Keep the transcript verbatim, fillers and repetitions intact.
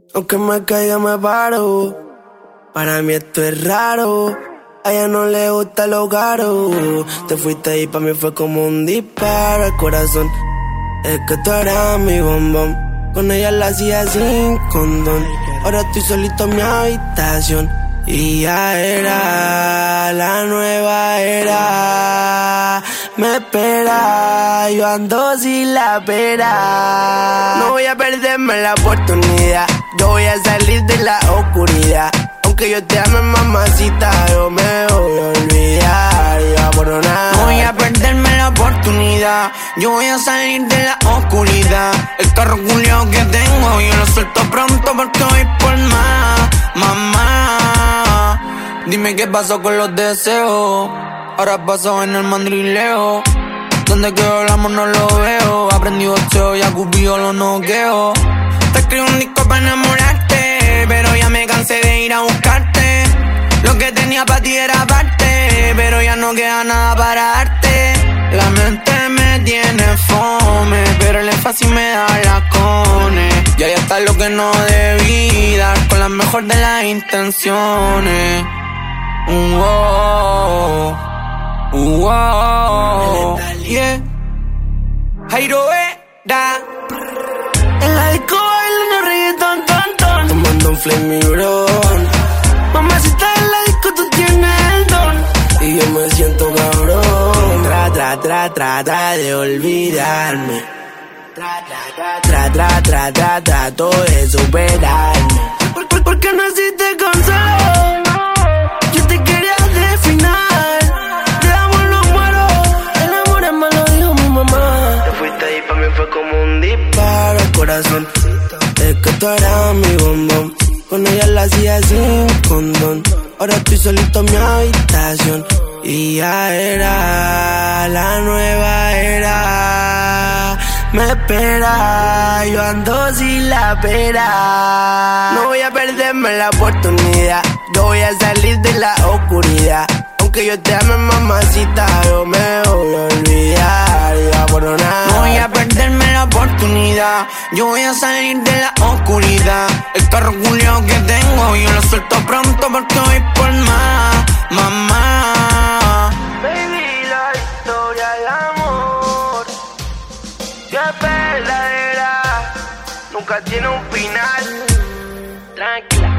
Aunque me caiga me paro. Para mí esto es raro. A ella no le gusta lo caro. Te fuiste y para mí fue como un disparo al corazón. Es que tú eras mi bombón. Con ella la hacía sin condón. Ahora estoy solito en mi habitación. Y ya era la nueva era. Me espera, yo ando sin la pera. No voy a perderme la oportunidad. Yo voy a salir de la oscuridad. Aunque yo te ame, mamacita, yo me voy a olvidar. Ya por nada. No voy a perderme la oportunidad. Yo voy a salir de la oscuridad. El carro culiao que tengo, yo lo suelto pronto porque voy por más. Mamá, dime qué pasó con los deseos. Ahora pasó en el mandrileo. Donde que hablamos no lo veo. Aprendí boxeo y a Cupido lo noqueo. Te escribo un disco para enamorarte, pero ya me cansé de ir a buscarte. Lo que tenía para ti era parte, pero ya no queda nada para darte. La mente me tiene fome, pero el énfasis me da la cone. Y ahí está lo que no debí dar, con la mejor de las intenciones. Uh, oh, uh, oh, yeah. Jairo era en la disco bailando reggaetón, ton, ton. Tomando un flame, bro. Mamacita, en la disco tú tienes el don. Y yo me siento cabrón. Tra, tra, tra, tra, tra de olvidarme. Tra, tra, tra, tra, tra, tra, tra, trato de superarme. ¿Por, por, por qué naciste cansado? Yo te quería de final. De amor no muero. El amor es malo, dijo mi mamá. Te fuiste ahí, para mí fue como un disparo al corazón. Es que tú eras mi bombón. Con ella la hacía sin condón. Ahora estoy solito en mi habitación. Y ya era la nueva era. Me espera, yo ando sin la pera. No voy a perderme la oportunidad. Yo voy a salir de la oscuridad. Aunque yo te ame, mamacita, yo me voy a olvidar. Ya por nada. No voy a perderme la oportunidad. Yo voy a salir de la oscuridad. El carro culiao que tengo, yo lo suelto pronto porque voy por más. Mamá, baby, la historia de amor, que es verdadera, nunca tiene un final. Tranquila.